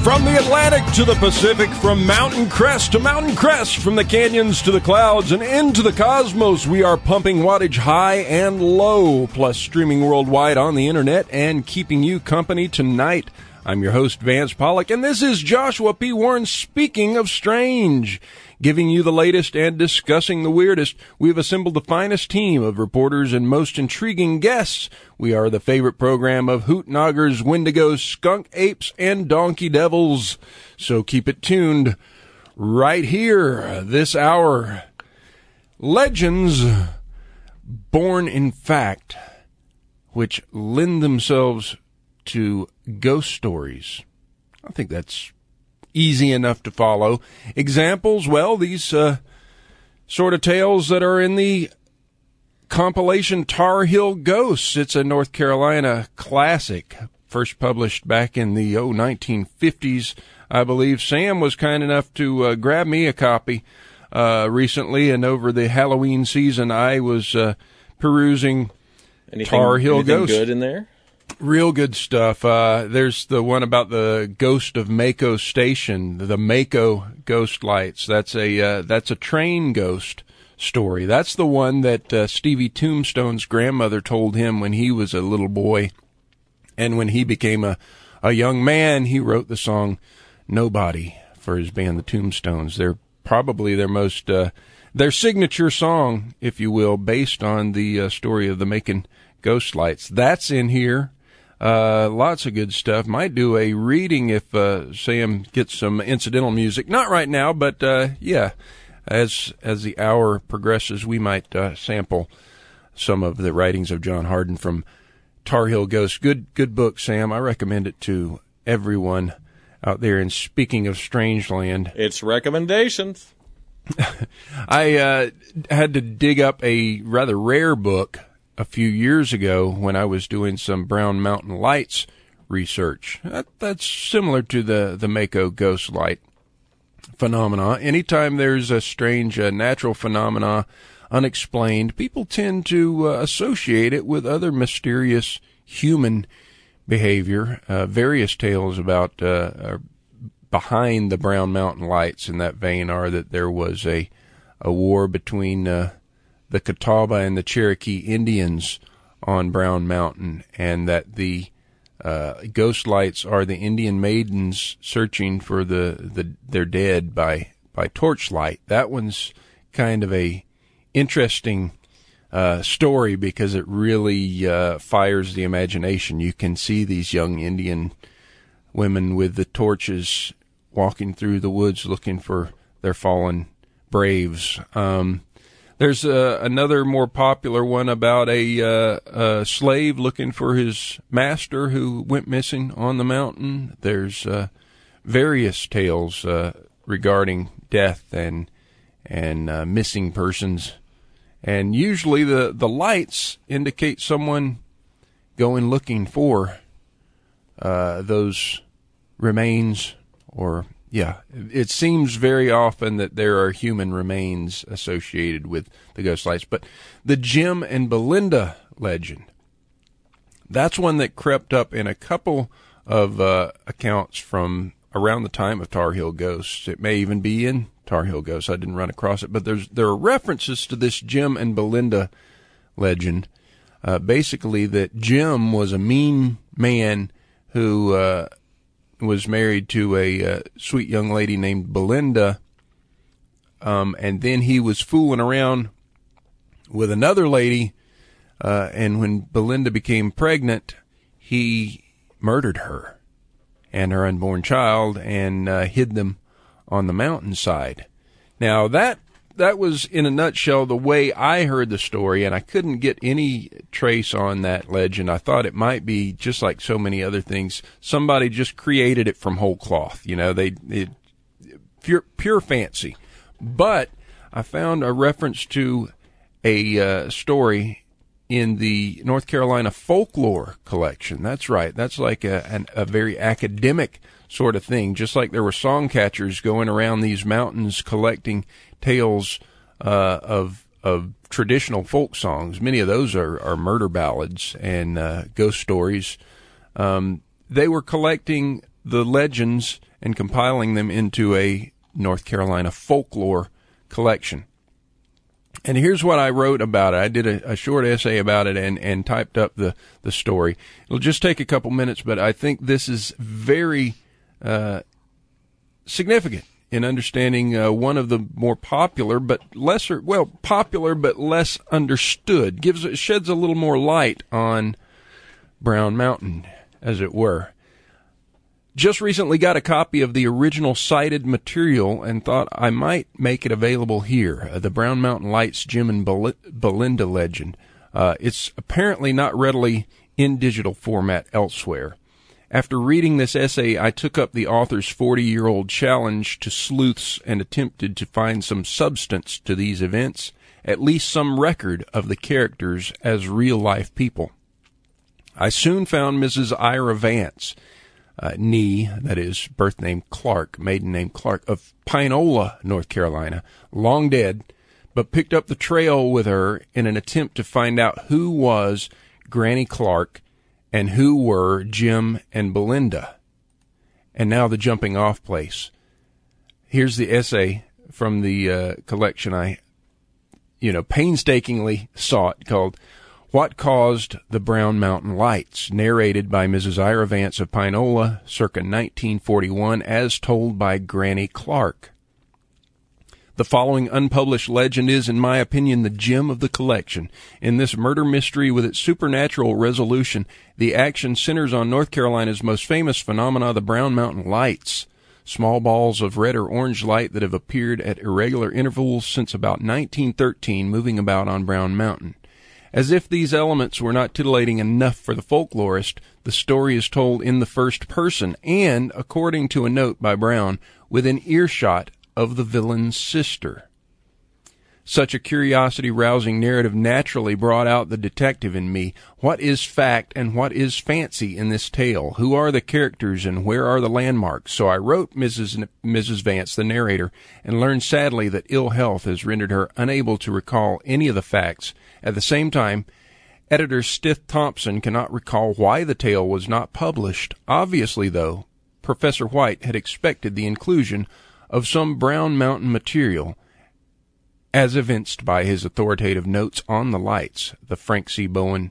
From the Atlantic to the Pacific, from mountain crest to mountain crest, from the canyons to the clouds and into the cosmos, we are pumping wattage high and low, plus streaming worldwide on the internet and keeping you company tonight. I'm your host, Vance Pollock, and this is Joshua P. Warren speaking of strange, giving you the latest and discussing the weirdest. We've assembled the finest team of reporters and most intriguing guests. We are the favorite program of hoot noggers, wendigos, skunk apes, and donkey devils. So keep it tuned right here this hour. Legends born in fact, which lend themselves to ghost stories. I think that's easy enough to follow. Examples, well, these sort of tales that are in the compilation Tar Heel Ghosts. It's a North Carolina classic, first published back in the 1950s, I believe. Sam was kind enough to grab me a copy recently, and over the Halloween season, I was perusing Tar Heel Ghosts. Anything good in there? Real good stuff. There's the one about the ghost of Mako Station, the Mako ghost lights. That's a train ghost story. That's the one that Stevie Tombstone's grandmother told him when he was a little boy. And when he became a young man, he wrote the song Nobody for his band, the Tombstones. They're probably their signature song, if you will, based on the story of the Macon ghost lights. That's in here. Lots of good stuff. Might do a reading if Sam gets some incidental music. Not right now, but yeah, as the hour progresses, we might sample some of the writings of John Hardin from Tar Heel Ghosts. Good book, Sam. I recommend it to everyone out there. And speaking of Strangeland, it's recommendations. I had to dig up a rather rare book a few years ago when I was doing some Brown Mountain Lights research. That's similar to the Mako ghost light phenomena. Anytime there's a strange natural phenomena unexplained, people tend to associate it with other mysterious human behavior. Various tales about behind the Brown Mountain Lights in that vein are that there was a war between the Catawba and the Cherokee Indians on Brown Mountain, and that the ghost lights are the Indian maidens searching for their dead by torchlight. That one's kind of a interesting story because it really fires the imagination. You can see these young Indian women with the torches walking through the woods looking for their fallen braves. There's another more popular one about a slave looking for his master who went missing on the mountain. There's various tales regarding death and missing persons. And usually the lights indicate someone going looking for those remains, or yeah, it seems very often that there are human remains associated with the ghost lights. But the Jim and Belinda legend, that's one that crept up in a couple of accounts from around the time of Tar Heel Ghosts. It may even be in Tar Heel Ghosts. I didn't run across it, but there are references to this Jim and Belinda legend. Basically, that Jim was a mean man who was married to a sweet young lady named Belinda, and then he was fooling around with another lady, and when Belinda became pregnant, he murdered her and her unborn child and hid them on the mountainside. Now, that was, in a nutshell, the way I heard the story, and I couldn't get any trace on that legend. I thought it might be, just like so many other things, somebody just created it from whole cloth. You know, pure fancy. But I found a reference to a story in the North Carolina folklore collection. That's right. That's like a very academic sort of thing, just like there were song catchers going around these mountains collecting tales of traditional folk songs. Many of those are murder ballads and ghost stories. They were collecting the legends and compiling them into a North Carolina folklore collection. And here's what I wrote about it. I did a short essay about it and typed up the story. It'll just take a couple minutes, but I think this is very significant in understanding one of the more popular but less understood. Sheds a little more light on Brown Mountain, as it were. Just recently got a copy of the original cited material and thought I might make it available here. The Brown Mountain Lights Jim and Belinda legend. It's apparently not readily in digital format elsewhere. After reading this essay, I took up the author's 40-year-old challenge to sleuths and attempted to find some substance to these events, at least some record of the characters as real-life people. I soon found Mrs. Ira Vance, that is, birth name Clark, maiden name Clark, of Pinola, North Carolina, long dead, but picked up the trail with her in an attempt to find out who was Granny Clark and who were Jim and Belinda. And now the jumping off place. Here's the essay from the collection I painstakingly sought, called What Caused the Brown Mountain Lights, narrated by Mrs. Ira Vance of Pinola, circa 1941, as told by Granny Clark. The following unpublished legend is, in my opinion, the gem of the collection. In this murder mystery with its supernatural resolution, the action centers on North Carolina's most famous phenomena, the Brown Mountain Lights, small balls of red or orange light that have appeared at irregular intervals since about 1913, moving about on Brown Mountain. As if these elements were not titillating enough for the folklorist, the story is told in the first person and, according to a note by Brown, within earshot of the villain's sister. Such a curiosity-rousing narrative naturally brought out the detective in me. What is fact and what is fancy in this tale? Who are the characters and where are the landmarks? So I wrote Mrs. Vance, the narrator, and learned sadly that ill health has rendered her unable to recall any of the facts. At the same time, editor Stith Thompson cannot recall why the tale was not published. Obviously, though, Professor White had expected the inclusion of some Brown Mountain material, as evinced by his authoritative notes on the lights, the Frank C. Brown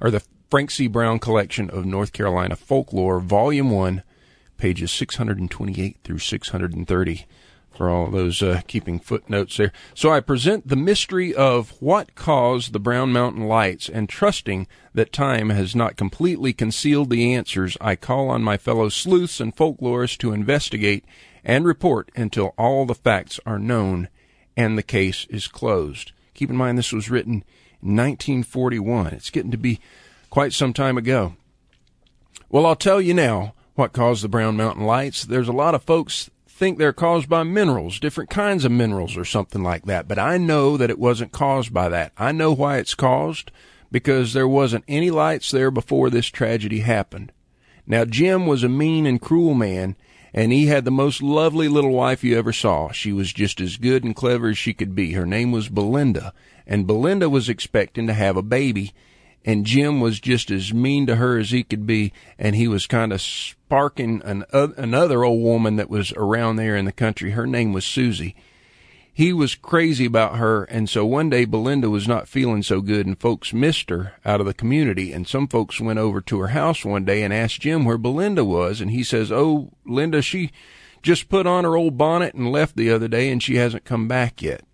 Collection of North Carolina Folklore, Volume 1, pages 628 through 630, for all those keeping footnotes there. So I present the mystery of what caused the Brown Mountain Lights, and trusting that time has not completely concealed the answers, I call on my fellow sleuths and folklorists to investigate and report until all the facts are known and the case is closed. Keep in mind this was written in 1941. It's getting to be quite some time ago. Well, I'll tell you now what caused the Brown Mountain Lights. There's a lot of folks think they're caused by minerals, different kinds of minerals or something like that, but I know that it wasn't caused by that. I know why it's caused, because there wasn't any lights there before this tragedy happened. Now, Jim was a mean and cruel man, and he had the most lovely little wife you ever saw. She was just as good and clever as she could be. Her name was Belinda, and Belinda was expecting to have a baby, and Jim was just as mean to her as he could be, and he was kind of sparking another old woman that was around there in the country. Her name was Susie. He was crazy about her, and so one day Belinda was not feeling so good, and folks missed her out of the community, and some folks went over to her house one day and asked Jim where Belinda was, and he says, "Oh, Linda, she just put on her old bonnet and left the other day, and she hasn't come back yet."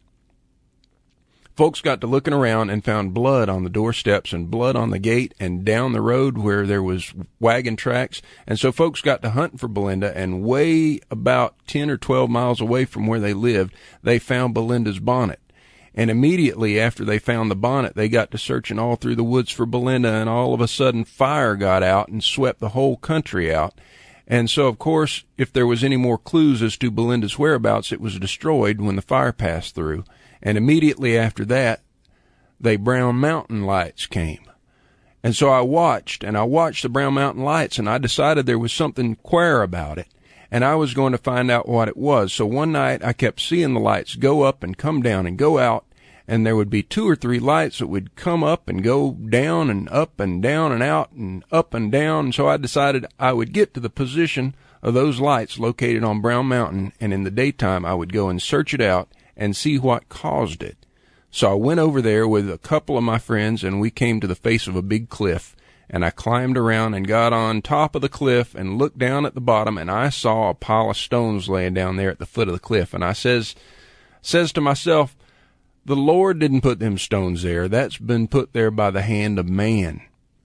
Folks got to looking around and found blood on the doorsteps and blood on the gate and down the road where there was wagon tracks. And so folks got to hunting for Belinda, and way about 10 or 12 miles away from where they lived, they found Belinda's bonnet. And immediately after they found the bonnet, they got to searching all through the woods for Belinda, and all of a sudden fire got out and swept the whole country out. And so, of course, if there was any more clues as to Belinda's whereabouts, it was destroyed when the fire passed through. And immediately after that, the Brown Mountain Lights came. And so I watched the Brown Mountain Lights, and I decided there was something queer about it, and I was going to find out what it was. So one night I kept seeing the lights go up and come down and go out, and there would be 2 or 3 lights that would come up and go down and up and down and out and up and down. And so I decided I would get to the position of those lights located on Brown Mountain, and in the daytime I would go and search it out and see what caused it. So I went over there with a couple of my friends, and we came to the face of a big cliff, and I climbed around and got on top of the cliff and looked down at the bottom, and I saw a pile of stones laying down there at the foot of the cliff. And I says to myself, the Lord didn't put them stones there. That's been put there by the hand of man.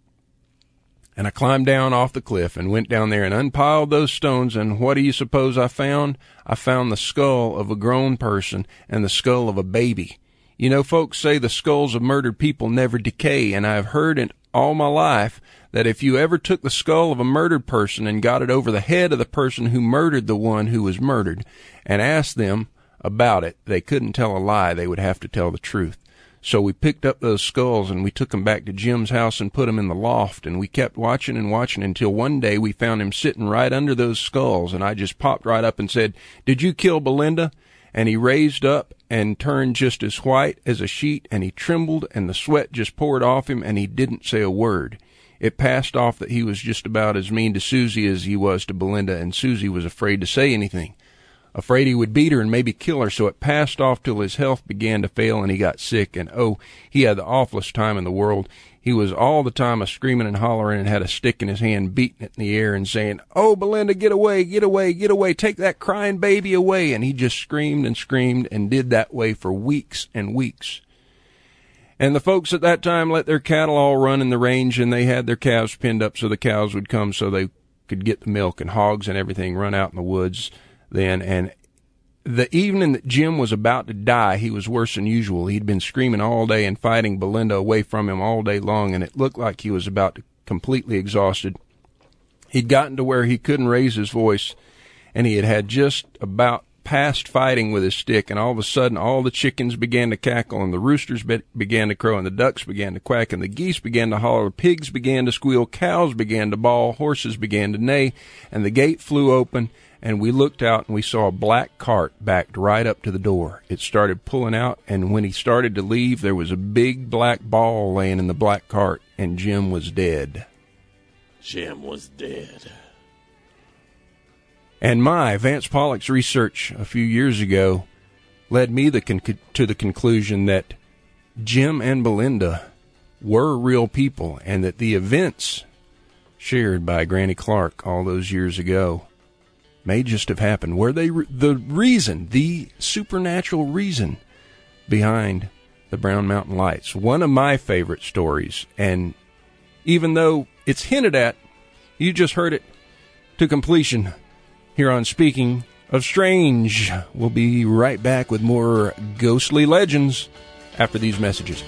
And I climbed down off the cliff and went down there and unpiled those stones, and what do you suppose I found? I found the skull of a grown person and the skull of a baby. You know, folks say the skulls of murdered people never decay, and I've heard it all my life that if you ever took the skull of a murdered person and got it over the head of the person who murdered the one who was murdered and asked them about it, they couldn't tell a lie. They would have to tell the truth. So we picked up those skulls and we took them back to Jim's house and put them in the loft, and we kept watching and watching until one day we found him sitting right under those skulls, and I just popped right up and said, "Did you kill Belinda?" And he raised up and turned just as white as a sheet, and he trembled, and the sweat just poured off him, and he didn't say a word. It passed off that he was just about as mean to Susie as he was to Belinda, and Susie was afraid to say anything, afraid he would beat her and maybe kill her. So it passed off till his health began to fail and he got sick, and oh, he had the awfulest time in the world. He was all the time a screaming and hollering and had a stick in his hand, beating it in the air and saying, "Oh, Belinda, get away, get away, get away, take that crying baby away." And he just screamed and did that way for weeks and weeks. And the folks at that time let their cattle all run in the range, and they had their calves pinned up so the cows would come so they could get the milk, and hogs and everything run out in the woods then. And the evening that Jim was about to die, he was worse than usual. He'd been screaming all day and fighting Belinda away from him all day long, and it looked like he was about to completely exhausted. He'd gotten to where he couldn't raise his voice, and he had just about past fighting with his stick, and all of a sudden all the chickens began to cackle, and the roosters began to crow, and the ducks began to quack, and the geese began to holler, pigs began to squeal, cows began to bawl, horses began to neigh, and the gate flew open, and we looked out and we saw a black cart backed right up to the door. It started pulling out, and when he started to leave, there was a big black ball laying in the black cart, and Jim was dead. Jim was dead. And my Vance Pollock's research a few years ago led me to the conclusion that Jim and Belinda were real people, and that the events shared by Granny Clark all those years ago may just have happened. Were they the supernatural reason behind the Brown Mountain Lights? One of my favorite stories, and even though it's hinted at, you just heard it to completion here on Speaking of Strange. We'll be right back with more ghostly legends after these messages.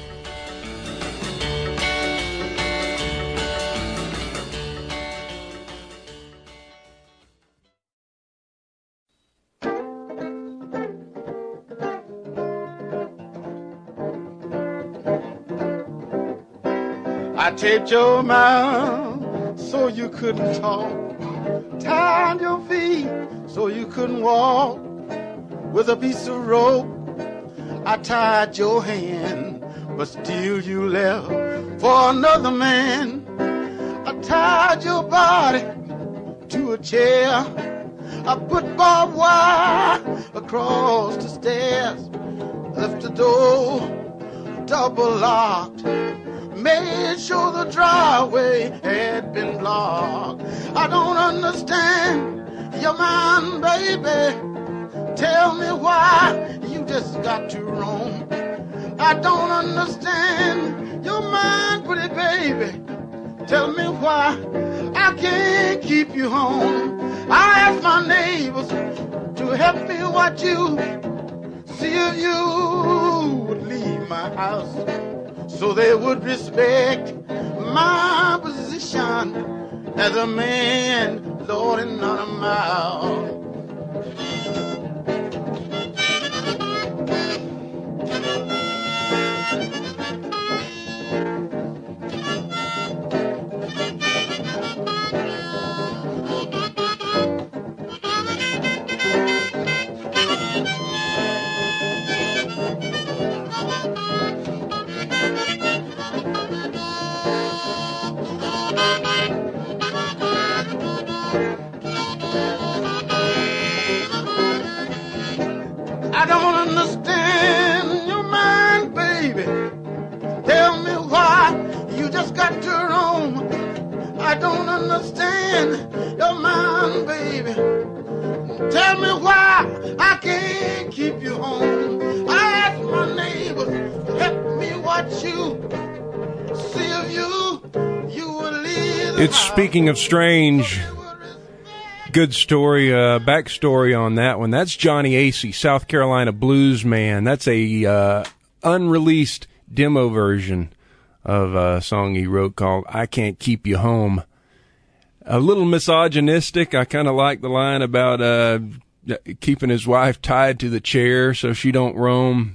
I taped your mouth so you couldn't talk, tied your feet so you couldn't walk. With a piece of rope I tied your hand, but still you left for another man. I tied your body to a chair, I put barbed wire across the stairs, left the door double locked, made sure the driveway had been blocked. I don't understand your mind, baby. Tell me why you just got to roam. I don't understand your mind, pretty baby. Tell me why I can't keep you home. I asked my neighbors to help me watch you, see if you would leave my house, so they would respect my position as a man, Lord, and not a mouse. in your mind, baby. Tell me why I can't keep you home. I ask my neighbors to help me watch you. See if you will leave the It's house. Speaking of Strange. Good story, backstory on that one. That's Johnny Acey, South Carolina blues man. That's a unreleased demo version of a song he wrote called I Can't Keep You Home. A little misogynistic. I kind of like the line about keeping his wife tied to the chair so she don't roam.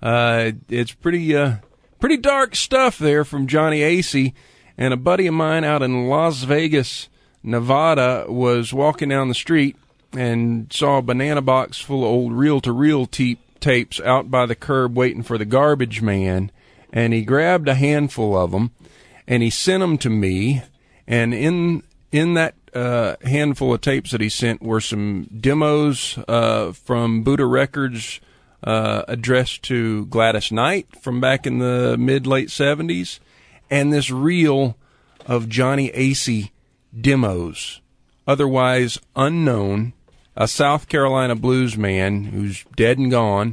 It's pretty dark stuff there from Johnny Acey. And a buddy of mine out in Las Vegas, Nevada, was walking down the street and saw a banana box full of old reel-to-reel tapes out by the curb waiting for the garbage man. And he grabbed a handful of them, and he sent them to me. And in that handful of tapes that he sent were some demos from Buddha Records addressed to Gladys Knight from back in the mid-late 70s, and this reel of Johnny Acey demos, otherwise unknown, a South Carolina blues man who's dead and gone,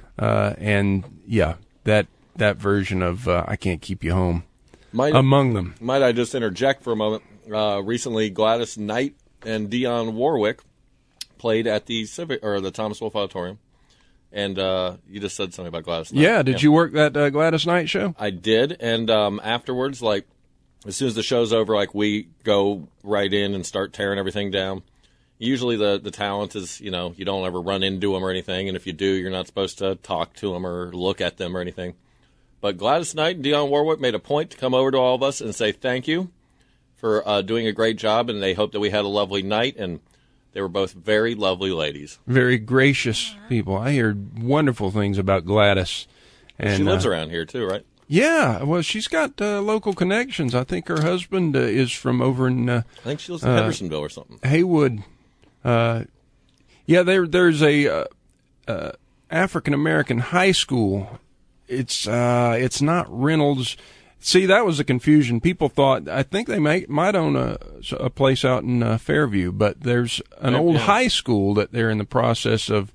and yeah, that version of I Can't Keep You Home among them. Might I just interject for a moment? Recently, Gladys Knight and Dionne Warwick played at the the Thomas Wolfe Auditorium, and you just said something about Gladys Knight. Yeah, did you work that Gladys Knight show? I did, and afterwards, like as soon as the show's over, like we go right in and start tearing everything down. Usually the talent is, you don't ever run into them or anything, and if you do, you're not supposed to talk to them or look at them or anything. But Gladys Knight and Dionne Warwick made a point to come over to all of us and say thank you for doing a great job, and they hoped that we had a lovely night, and they were both very lovely ladies. Very gracious people. I heard wonderful things about Gladys. And she lives around here, too, right? Yeah, well, she's got local connections. I think her husband is from over in... I think she lives in Hendersonville or something. Haywood. There's a African-American high school. It's not Reynolds. See, that was a confusion. People thought, I think they might own a place out in Fairview, but there's an old high school that they're in the process of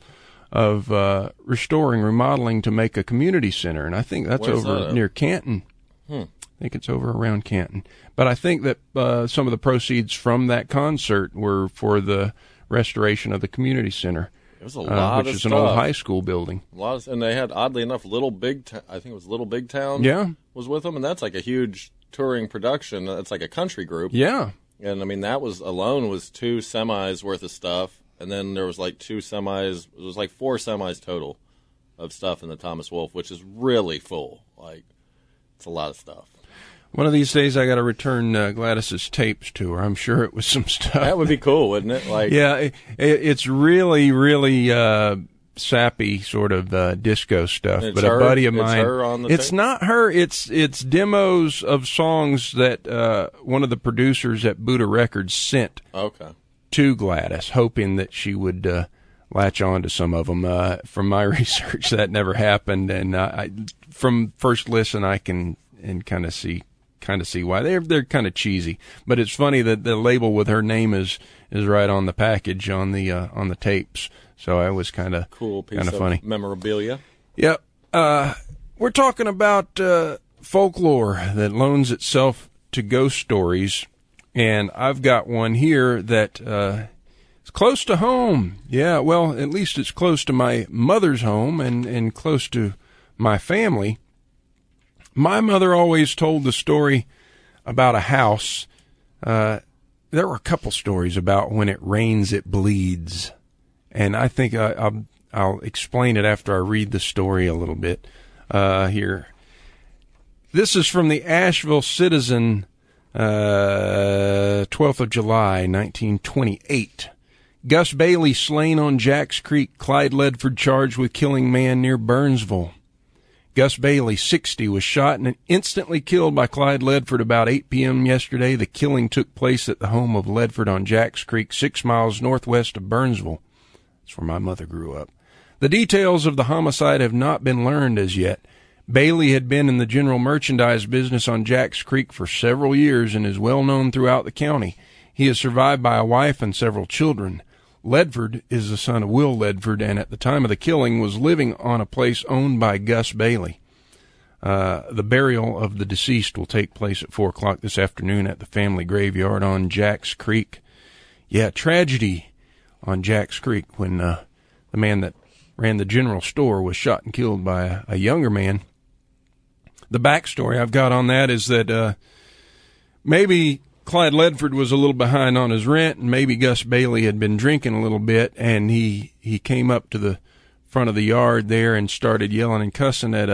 restoring, remodeling to make a community center, and I think that's over near Canton. I think it's over around Canton. But I think that some of the proceeds from that concert were for the restoration of the community center. It was a lot which of is stuff. an old high school building. And they had, oddly enough, I think it was Little Big Town. Yeah. Was with them, and that's like a huge touring production. That's like a country group. Yeah. And I mean, that was alone was 2 semis worth of stuff, and then there was like 2 semis. It was like 4 semis total of stuff in the Thomas Wolfe, which is really full. Like, it's a lot of stuff. One of these days, I got to return Gladys's tapes to her. I'm sure it was some stuff. That would be cool, wouldn't it? Like, yeah, it's really, really sappy sort of disco stuff. It's but her, a buddy of mine, it's her on the it's tape? not her. It's demos of songs that one of the producers at Buddha Records sent to Gladys, hoping that she would latch on to some of them. From my research, that never happened, and from first listen, I can kind of see why they're kind of cheesy, but it's funny that the label with her name is right on the package on the tapes. So it was kind of cool piece of funny memorabilia. Yep. We're talking about folklore that loans itself to ghost stories, and I've got one here that is close to home. Yeah, well, at least it's close to my mother's home and close to my family. My mother always told the story about a house. There were a couple stories about when it rains, it bleeds. And I think I'll explain it after I read the story a little bit here. This is from the Asheville Citizen, 12th of July, 1928. Gus Bailey slain on Jacks Creek, Clyde Ledford charged with killing man near Burnsville. Gus Bailey, 60, was shot and instantly killed by Clyde Ledford about 8 p.m. yesterday. The killing took place at the home of Ledford on Jacks Creek, 6 miles northwest of Burnsville. That's where my mother grew up. The details of the homicide have not been learned as yet. Bailey had been in the general merchandise business on Jacks Creek for several years and is well known throughout the county. He is survived by a wife and several children. Ledford is the son of Will Ledford, and at the time of the killing was living on a place owned by Gus Bailey. The burial of the deceased will take place at 4 o'clock this afternoon at the family graveyard on Jacks Creek. Yeah, tragedy on Jacks Creek when the man that ran the general store was shot and killed by a younger man. The backstory I've got on that is that maybe Clyde Ledford was a little behind on his rent, and maybe Gus Bailey had been drinking a little bit, and he came up to the front of the yard there and started yelling and cussing at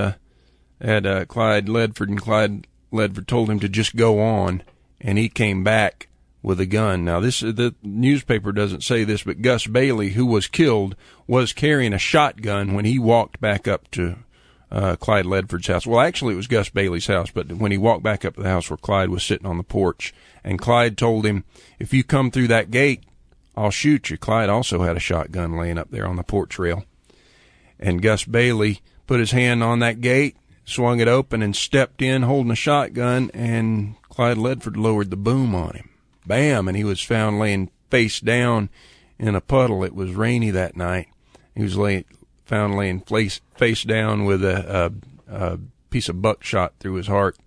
Clyde Ledford, and Clyde Ledford told him to just go on, and he came back with a gun. Now, the newspaper doesn't say this, but Gus Bailey, who was killed, was carrying a shotgun when he walked back up to Clyde Ledford's house. Well, actually, it was Gus Bailey's house, but when he walked back up to the house where Clyde was sitting on the porch, and Clyde told him, if you come through that gate, I'll shoot you. Clyde also had a shotgun laying up there on the porch rail. And Gus Bailey put his hand on that gate, swung it open, and stepped in holding a shotgun, and Clyde Ledford lowered the boom on him. Bam! And he was found laying face down in a puddle. It was rainy that night. He was found laying face down with a piece of buckshot through his heart.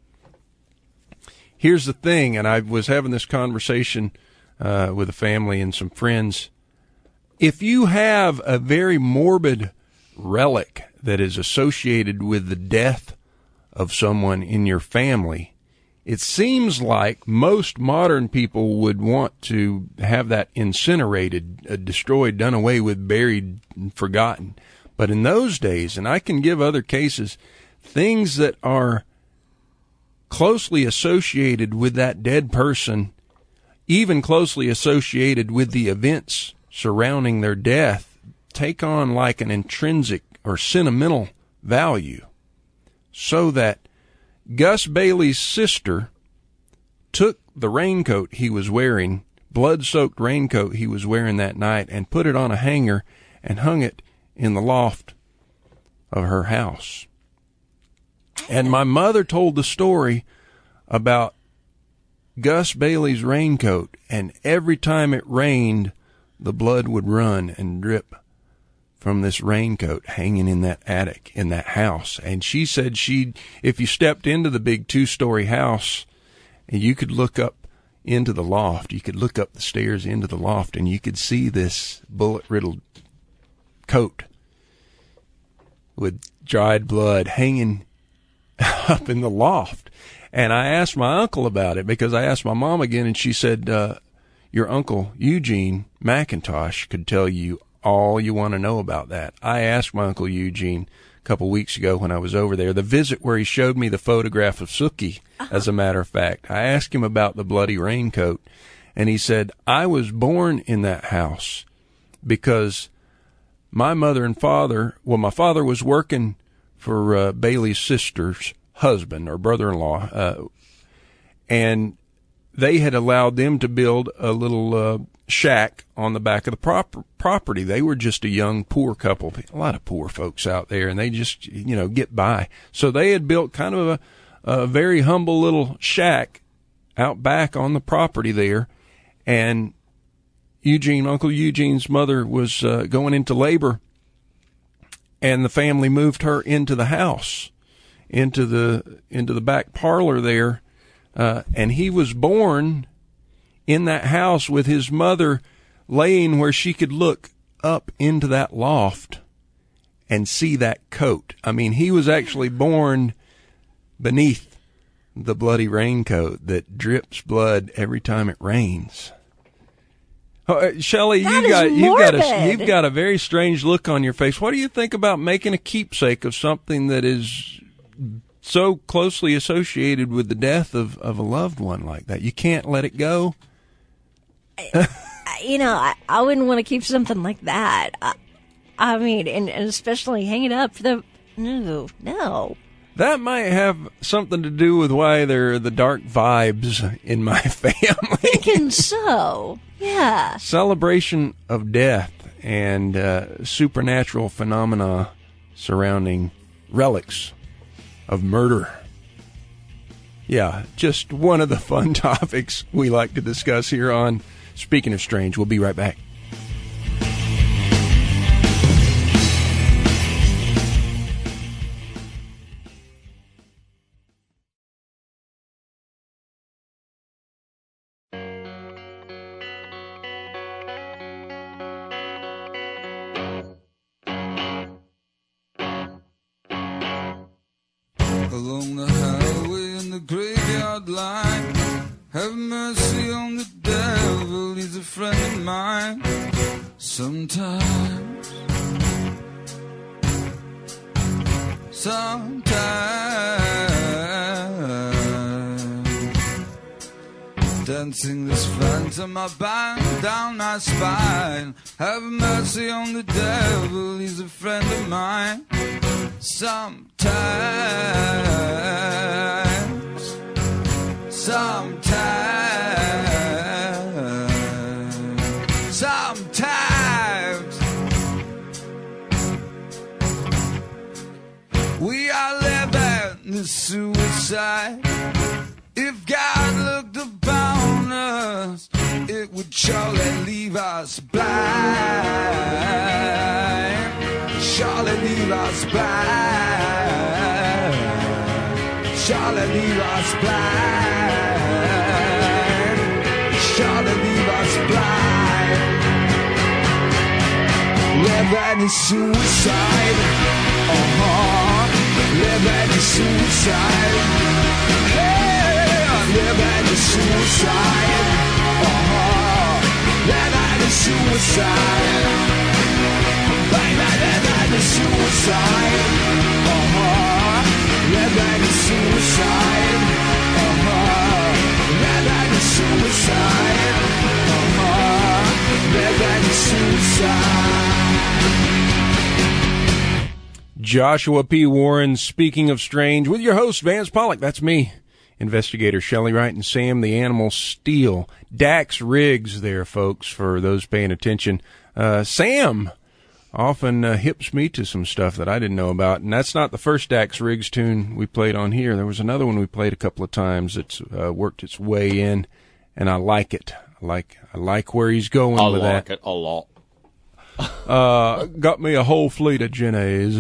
Here's the thing, and I was having this conversation with a family and some friends. If you have a very morbid relic that is associated with the death of someone in your family, it seems like most modern people would want to have that incinerated, destroyed, done away with, buried, and forgotten. But in those days, and I can give other cases, things that are closely associated with that dead person, even closely associated with the events surrounding their death, take on like an intrinsic or sentimental value. So that Gus Bailey's sister took the raincoat he was wearing, blood-soaked raincoat he was wearing that night, and put it on a hanger and hung it in the loft of her house. And my mother told the story about Gus Bailey's raincoat, and every time it rained, the blood would run and drip from this raincoat hanging in that attic in that house. And she said if you stepped into the big 2-story house, and you could look up into the loft, you could look up the stairs into the loft, and you could see this bullet-riddled coat with dried blood hanging up in the loft. And I asked my uncle about it, because I asked my mom again, and she said, your uncle Eugene McIntosh could tell you all you want to know about that. I asked my Uncle Eugene a couple weeks ago when I was over there, the visit where he showed me the photograph of Sookie, as a matter of fact. I asked him about the bloody raincoat, and he said, I was born in that house because my mother and father, well, my father was working for Bailey's sister's husband or brother-in-law, and they had allowed them to build a little shack on the back of the property. They were just a young, poor couple, a lot of poor folks out there, and they just, get by. So they had built kind of a very humble little shack out back on the property there, and Uncle Eugene's mother was going into labor, and the family moved her into the house, into the back parlor there, and he was born in that house with his mother laying where she could look up into that loft and see that coat. I mean, he was actually born beneath the bloody raincoat that drips blood every time it rains. Shelley, you've got a very strange look on your face. What do you think about making a keepsake of something that is so closely associated with the death of a loved one like that? You can't let it go? I wouldn't want to keep something like that. I mean, and especially hang it up for the... No. That might have something to do with why there are the dark vibes in my family. Thinking so, yeah. Celebration of death and supernatural phenomena surrounding relics of murder. Yeah, just one of the fun topics we like to discuss here on Speaking of Strange. We'll be right back. Along the highway and the graveyard line, have mercy on the devil, he's a friend of mine. Sometimes dancing this phantom I bind down my spine. Have mercy on the devil, he's a friend of mine. Sometimes we are living the suicide. If God looked upon us, it would surely leave us blind. Surely leave us blind. Surely leave us blind. Surely leave us blind. Living is suicide. Living is suicide. Living is suicide. Living is suicide. Baby, living is suicide. Living is suicide. Living is suicide. Living is suicide. Joshua P. Warren, Speaking of Strange, with your host, Vance Pollock. That's me. Investigator Shelley Wright and Sam the Animal Steele. Dax Riggs there, folks, for those paying attention. Sam often hips me to some stuff that I didn't know about, and that's not the first Dax Riggs tune we played on here. There was another one we played a couple of times that's worked its way in, and I like it. I like where he's going with that. I like it a lot. Got me a whole fleet of Jennays.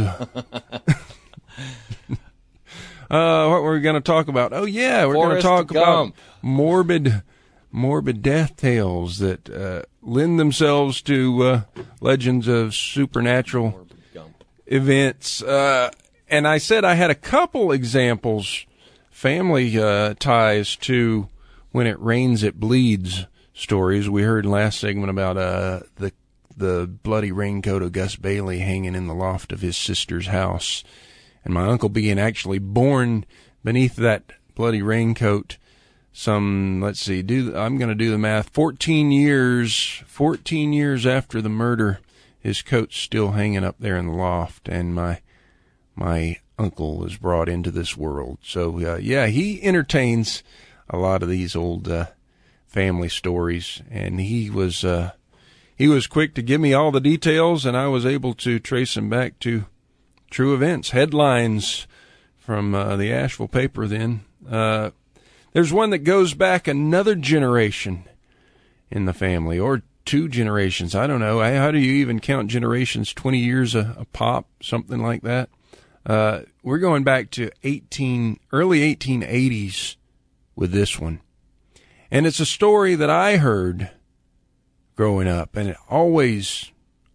What were we going to talk about? Oh, yeah, we're going to talk about morbid death tales that lend themselves to legends of supernatural events. And I said I had a couple examples, family ties to When It Rains, It Bleeds stories. We heard in last segment about the bloody raincoat of Gus Bailey hanging in the loft of his sister's house. And my uncle being actually born beneath that bloody raincoat I'm going to do the math, 14 years after the murder, his coat's still hanging up there in the loft, and my uncle was brought into this world. So, he entertains a lot of these old family stories, and he was quick to give me all the details, and I was able to trace them back to true events, headlines from the Asheville paper then. There's one that goes back another generation in the family, or 2 generations. I don't know. How do you even count generations? 20 years a pop, something like that. We're going back to early 1880s with this one. And it's a story that I heard growing up, and it always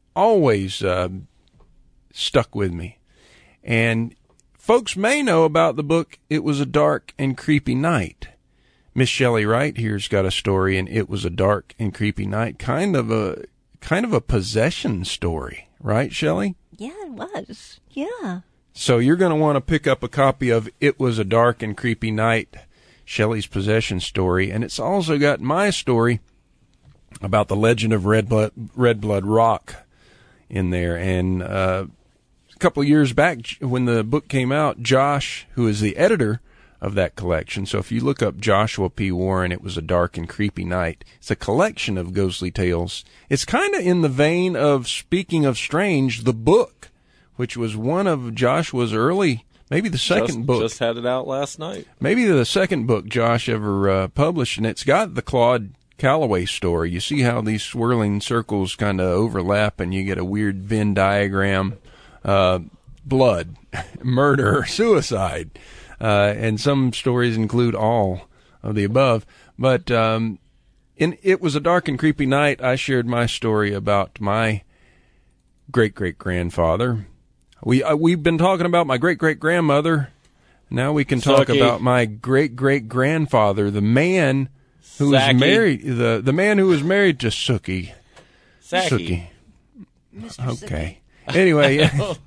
stuck with me. And folks may know about the book It Was a Dark and Creepy Night. Miss Shelley Wright here's got a story in It Was a Dark and Creepy Night, kind of a possession story, right, Shelley? Yeah, it was. Yeah. So you're going to want to pick up a copy of It Was a Dark and Creepy Night, Shelley's possession story, and it's also got my story about the legend of Red Blood Rock in there. And a couple of years back when the book came out, Josh, who is the editor of that collection, so if you look up Joshua P. Warren, It Was a Dark and Creepy Night, it's a collection of ghostly tales. It's kind of in the vein of Speaking of Strange, the book, which was one of Joshua's early maybe the second book. Just had it out last night. Maybe the second book Josh ever published, and it's got the Claude Calloway story. You see how these swirling circles kind of overlap, and you get a weird Venn diagram, blood, murder, suicide, and some stories include all of the above. But It Was a Dark and Creepy Night, I shared my story about my great-great-grandfather. We've been talking about my great-great-grandmother. Now we can talk about my great-great-grandfather, the man who was married, the man who was married to Sookie. Sookie. Okay. Anyway,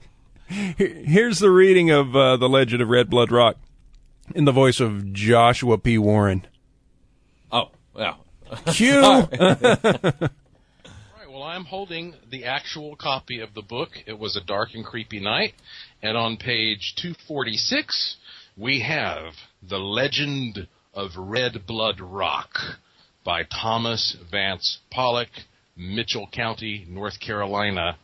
here's the reading of The Legend of Red Blood Rock in the voice of Joshua P. Warren. Oh, yeah. Cue. All right, well, I'm holding the actual copy of the book. It Was a Dark and Creepy Night. And on page 246, we have The Legend of Red Blood Rock by Thomas Vance Pollock, Mitchell County, North Carolina.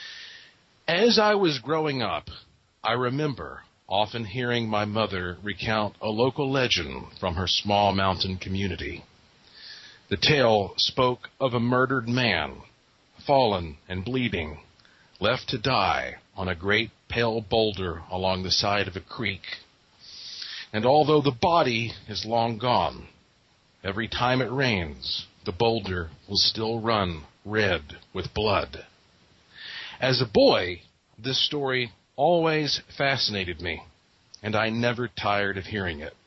As I was growing up, I remember often hearing my mother recount a local legend from her small mountain community. The tale spoke of a murdered man, fallen and bleeding, left to die on a great pale boulder along the side of a creek. And although the body is long gone, every time it rains, the boulder will still run red with blood. As a boy, this story always fascinated me, and I never tired of hearing it.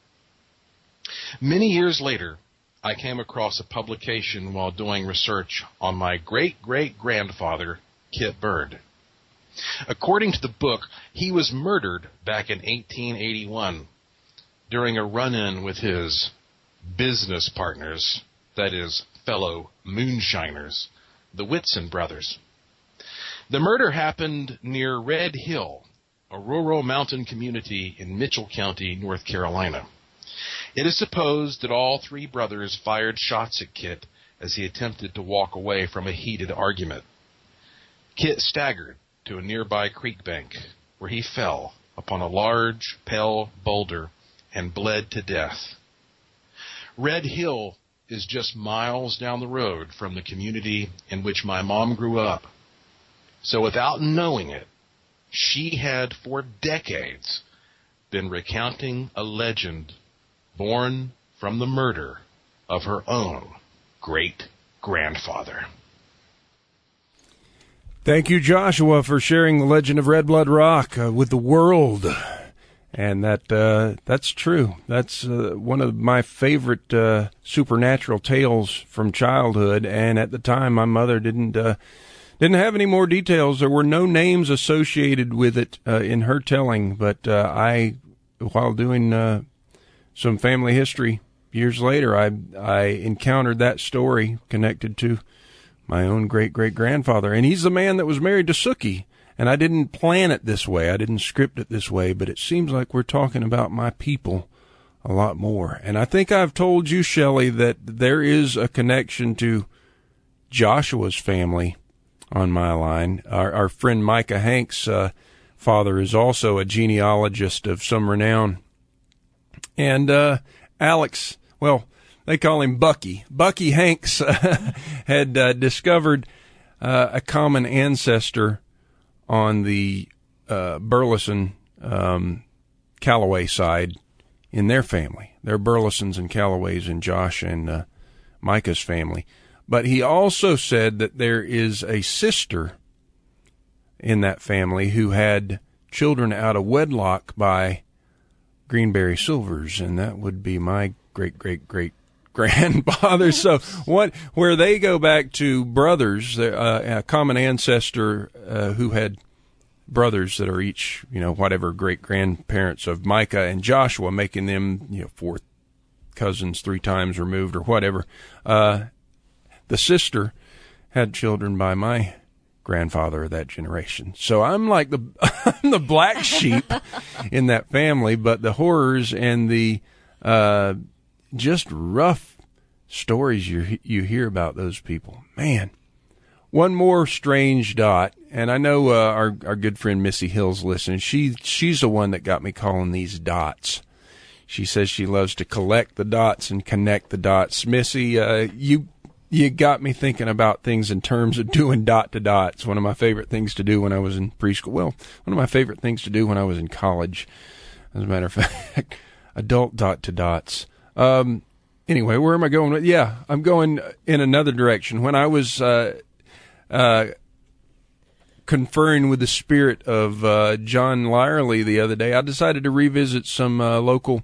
Many years later, I came across a publication while doing research on my great-great-grandfather, Kit Bird. According to the book, he was murdered back in 1881 during a run-in with his business partners, that is, fellow moonshiners, the Whitson brothers. The murder happened near Red Hill, a rural mountain community in Mitchell County, North Carolina. It is supposed that all three brothers fired shots at Kit as he attempted to walk away from a heated argument. Kit staggered to a nearby creek bank, where he fell upon a large, pale boulder and bled to death. Red Hill is just miles down the road from the community in which my mom grew up. So without knowing it, she had for decades been recounting a legend born from the murder of her own great-grandfather. Thank you, Joshua, for sharing the legend of Red Blood Rock with the world. And that's true. That's one of my favorite supernatural tales from childhood. And at the time, my mother didn't have any more details. There were no names associated with it in her telling. But while doing some family history years later, I encountered that story connected to my own great-great-grandfather. And he's the man that was married to Sookie. And I didn't plan it this way. I didn't script it this way. But it seems like we're talking about my people a lot more. And I think I've told you, Shelley, that there is a connection to Joshua's family on my line. Our friend Micah Hanks' father is also a genealogist of some renown. And Alex, well, they call him Bucky. Bucky Hanks had discovered a common ancestor on the Burleson Calloway side in their family. They're Burlesons and Calloways in Josh and Micah's family. But he also said that there is a sister in that family who had children out of wedlock by Greenberry Silvers, and that would be my great-great-great-grandfather. So where they go back to brothers, a common ancestor who had brothers that are each, whatever great-grandparents of Micah and Joshua, making them, fourth cousins 3 times removed or whatever. The sister had children by my grandfather of that generation. So I'm like I'm the black sheep in that family, but the horrors and the just rough stories you hear about those people. Man, One more strange dot, and I know our good friend Missy Hill's listening. She's the one that got me calling these dots. She says she loves to collect the dots and connect the dots. Missy, you got me thinking about things in terms of doing dot to dots. One of my favorite things to do when I was in preschool. Well, one of my favorite things to do when I was in college, as a matter of fact, adult dot to dots. Anyway, where am I going? Yeah, I'm going in another direction. When I was conferring with the spirit of John Lyerly the other day, I decided to revisit some local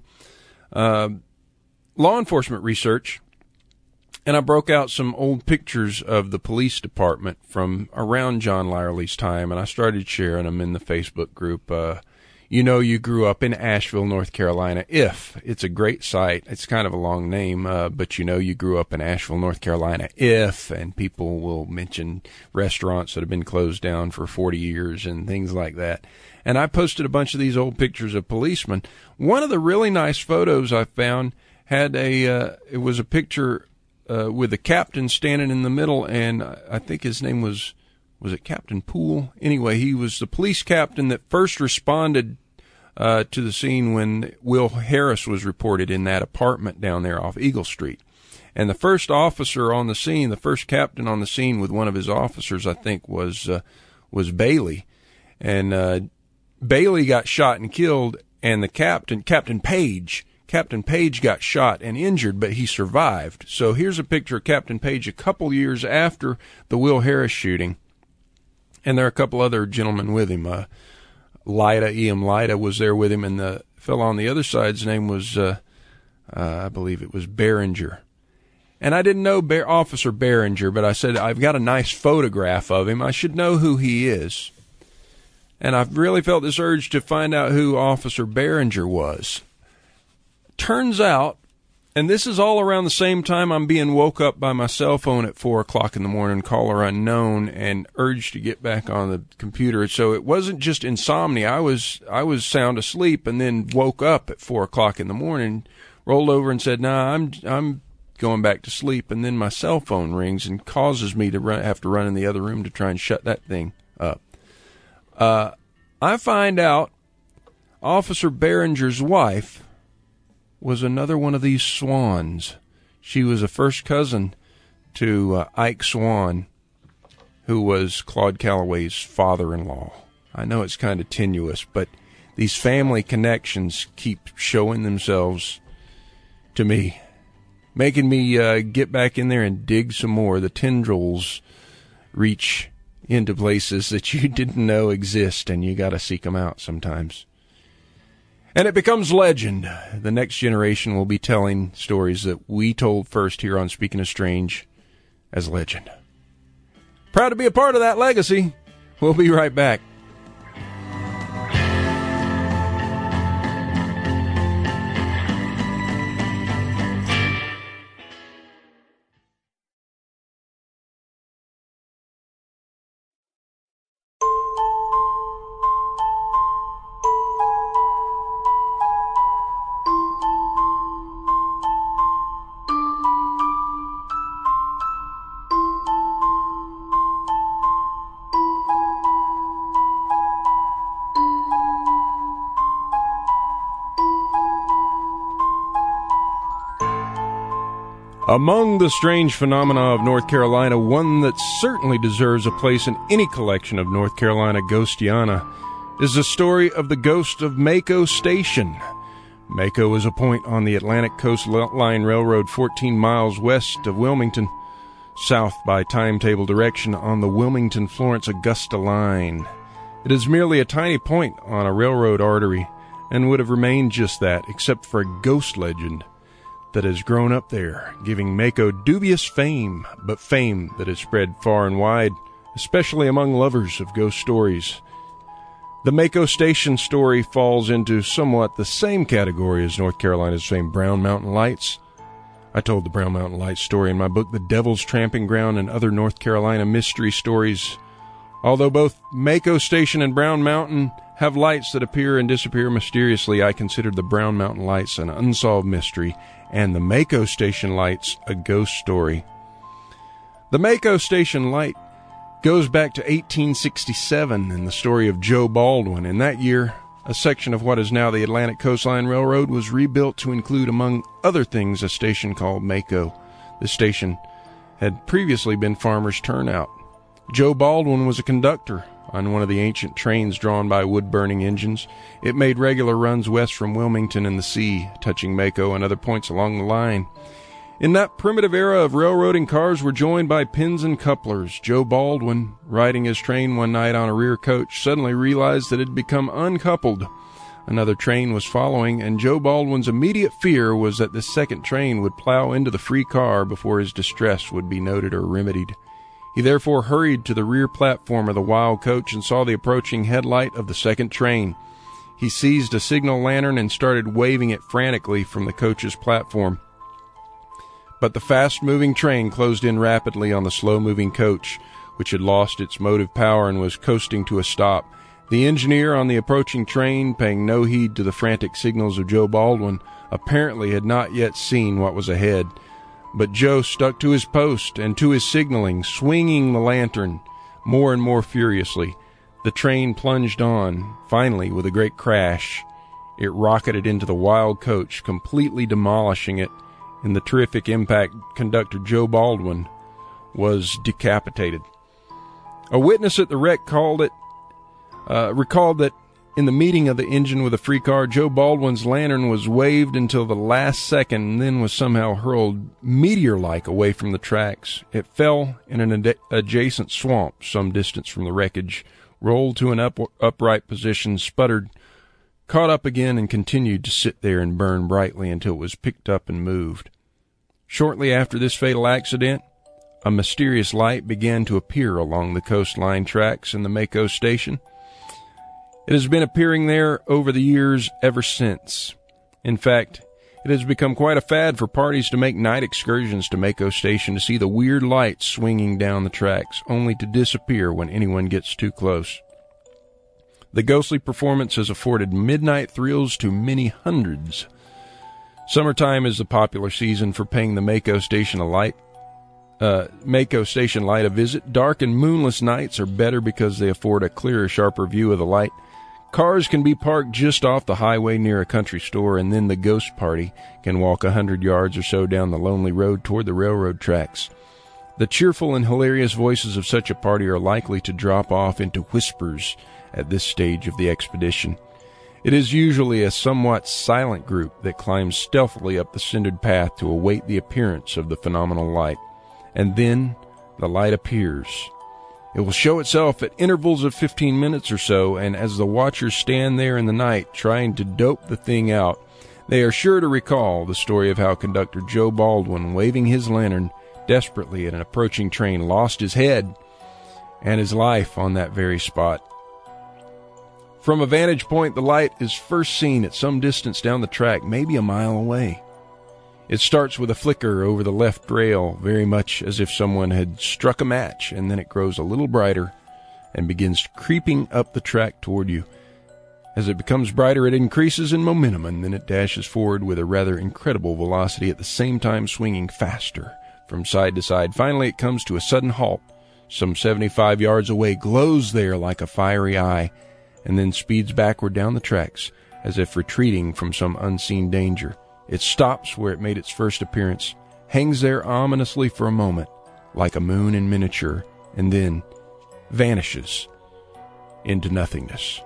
law enforcement research, and I broke out some old pictures of the police department from around John Lyerly's time, and I started sharing them in the Facebook group. You know, you grew up in Asheville, North Carolina. If it's a great site, it's kind of a long name, but you know, you grew up in Asheville, North Carolina. If, and people will mention restaurants that have been closed down for 40 years and things like that. And I posted a bunch of these old pictures of policemen. One of the really nice photos I found had it was a picture with a captain standing in the middle, and I think his name was it Captain Poole? Anyway, he was the police captain that first responded to the scene when Will Harris was reported in that apartment down there off Eagle Street. And the first officer on the scene, the first captain on the scene with one of his officers, I think, was Bailey. And Bailey got shot and killed, and the Captain Page got shot and injured, but he survived. So here's a picture of Captain Page a couple years after the Will Harris shooting. And there are a couple other gentlemen with him. E.M. Lyda was there with him, and the fellow on the other side's name was, I believe it was Behringer. And I didn't know Officer Behringer, but I said, I've got a nice photograph of him. I should know who he is. And I've really felt this urge to find out who Officer Behringer was. Turns out, and this is all around the same time I'm being woke up by my cell phone at 4 o'clock in the morning, caller unknown, and urged to get back on the computer. So it wasn't just insomnia. I was sound asleep and then woke up at 4 o'clock in the morning, rolled over and said, "Nah, I'm going back to sleep." And then my cell phone rings and causes me to have to run in the other room to try and shut that thing up. I find out Officer Behringer's wife was another one of these Swans. She was a first cousin to Ike Swan, who was Claude Calloway's father-in-law. I know it's kind of tenuous, but these family connections keep showing themselves to me, making me get back in there and dig some more. The tendrils reach into places that you didn't know exist, and you got to seek them out sometimes. And it becomes legend. The next generation will be telling stories that we told first here on Speaking of Strange as legend. Proud to be a part of that legacy. We'll be right back. Among the strange phenomena of North Carolina, one that certainly deserves a place in any collection of North Carolina ghostiana is the story of the ghost of Mako Station. Mako is a point on the Atlantic Coast Line Railroad 14 miles west of Wilmington, south by timetable direction on the Wilmington-Florence-Augusta line. It is merely a tiny point on a railroad artery and would have remained just that, except for a ghost legend that has grown up there, giving Mako dubious fame, but fame that has spread far and wide, especially among lovers of ghost stories. The Mako Station story falls into somewhat the same category as North Carolina's famed Brown Mountain Lights. I told the Brown Mountain Lights story in my book, The Devil's Tramping Ground and Other North Carolina Mystery Stories. Although both Mako Station and Brown Mountain have lights that appear and disappear mysteriously, I consider the Brown Mountain Lights an unsolved mystery and the Mako Station lights a ghost story. The Mako Station light goes back to 1867 and the story of Joe Baldwin. In that year, a section of what is now the Atlantic Coastline Railroad was rebuilt to include, among other things, a station called Mako. This station had previously been Farmers Turnout. Joe Baldwin was a conductor on one of the ancient trains drawn by wood-burning engines. It made regular runs west from Wilmington and the sea, touching Mako and other points along the line. In that primitive era of railroading, cars were joined by pins and couplers. Joe Baldwin, riding his train one night on a rear coach, suddenly realized that it had become uncoupled. Another train was following, and Joe Baldwin's immediate fear was that this second train would plow into the free car before his distress would be noted or remedied. He therefore hurried to the rear platform of the wild coach and saw the approaching headlight of the second train. He seized a signal lantern and started waving it frantically from the coach's platform. But the fast-moving train closed in rapidly on the slow-moving coach, which had lost its motive power and was coasting to a stop. The engineer on the approaching train, paying no heed to the frantic signals of Joe Baldwin, apparently had not yet seen what was ahead. But Joe stuck to his post and to his signaling, swinging the lantern more and more furiously. The train plunged on. Finally, with a great crash, it rocketed into the wild coach, completely demolishing it. In the terrific impact, conductor Joe Baldwin was decapitated. A witness at the wreck recalled that in the meeting of the engine with a free car, Joe Baldwin's lantern was waved until the last second and then was somehow hurled meteor-like away from the tracks. It fell in an adjacent swamp some distance from the wreckage, rolled to an upright position, sputtered, caught up again, and continued to sit there and burn brightly until it was picked up and moved. Shortly after this fatal accident, a mysterious light began to appear along the coastline tracks in the Mako station. It has been appearing there over the years ever since. In fact, it has become quite a fad for parties to make night excursions to Mako station to see the weird lights swinging down the tracks, only to disappear when anyone gets too close. The ghostly performance has afforded midnight thrills to many hundreds. Summertime is the popular season for paying the Mako station light a visit. Dark and moonless nights are better because they afford a clearer, sharper view of the light. Cars can be parked just off the highway near a country store, and then the ghost party can walk 100 yards or so down the lonely road toward the railroad tracks. The cheerful and hilarious voices of such a party are likely to drop off into whispers at this stage of the expedition. It is usually a somewhat silent group that climbs stealthily up the cindered path to await the appearance of the phenomenal light. And then the light appears. It will show itself at intervals of 15 minutes or so, and as the watchers stand there in the night trying to dope the thing out, they are sure to recall the story of how conductor Joe Baldwin, waving his lantern desperately at an approaching train, lost his head and his life on that very spot. From a vantage point, the light is first seen at some distance down the track, maybe a mile away. It starts with a flicker over the left rail, very much as if someone had struck a match, and then it grows a little brighter and begins creeping up the track toward you. As it becomes brighter, it increases in momentum, and then it dashes forward with a rather incredible velocity, at the same time swinging faster from side to side. Finally, it comes to a sudden halt, some 75 yards away, glows there like a fiery eye, and then speeds backward down the tracks as if retreating from some unseen danger. It stops where it made its first appearance, hangs there ominously for a moment, like a moon in miniature, and then vanishes into nothingness.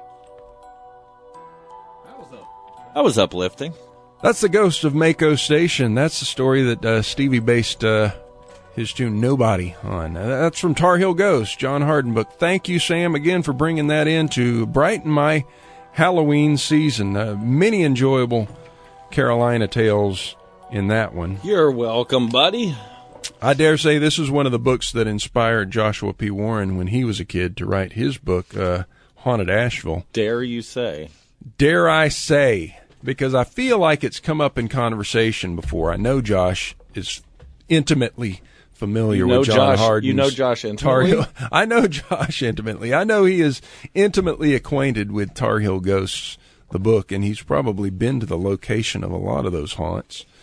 That was uplifting. That's the ghost of Mako Station. That's the story that Stevie based his tune Nobody on. That's from Tar Heel Ghost, John Harden book. Thank you, Sam, again for bringing that in to brighten my Halloween season. Many enjoyable Carolina tales in that one. You're welcome, buddy. I dare say this is one of the books that inspired Joshua P. Warren when he was a kid to write his book, Haunted Asheville. Dare you say? Dare I say, because I feel like it's come up in conversation before. I know Josh is intimately familiar with John Harden's. You know Josh intimately? I know Josh intimately. I know he is intimately acquainted with Tar Heel Ghosts, the book, and he's probably been to the location of a lot of those haunts.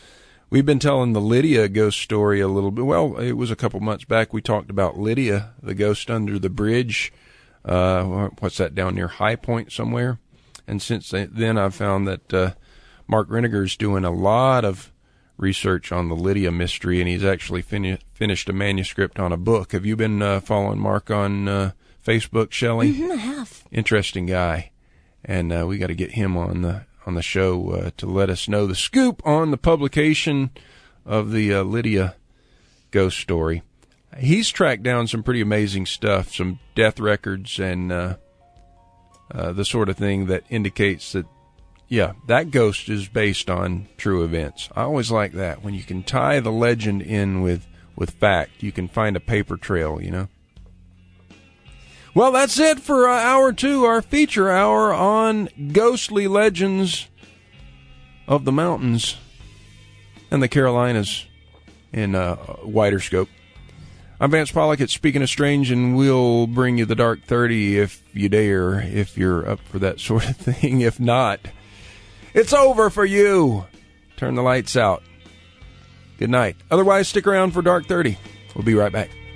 We've been telling the Lydia ghost story a little bit. Well, it was a couple months back. We talked about Lydia, the ghost under the bridge. What's that, down near High Point somewhere? And since then, I've found that Mark Reniger's doing a lot of research on the Lydia mystery, and he's actually finished a manuscript on a book. Have you been following Mark on Facebook, Shelley? Mm-hmm, I have. Interesting guy, and we got to get him on the show to let us know the scoop on the publication of the Lydia ghost story. He's tracked down some pretty amazing stuff, some death records, and the sort of thing that indicates that, yeah, that ghost is based on true events. I always like that. When you can tie the legend in with fact, you can find a paper trail, you know. Well, that's it for hour 2, our feature hour on ghostly legends of the mountains and the Carolinas in wider scope. I'm Vance Pollock at Speaking of Strange, and we'll bring you the Dark 30 if you dare, if you're up for that sort of thing. If not, it's over for you. Turn the lights out. Good night. Otherwise, stick around for Dark 30. We'll be right back.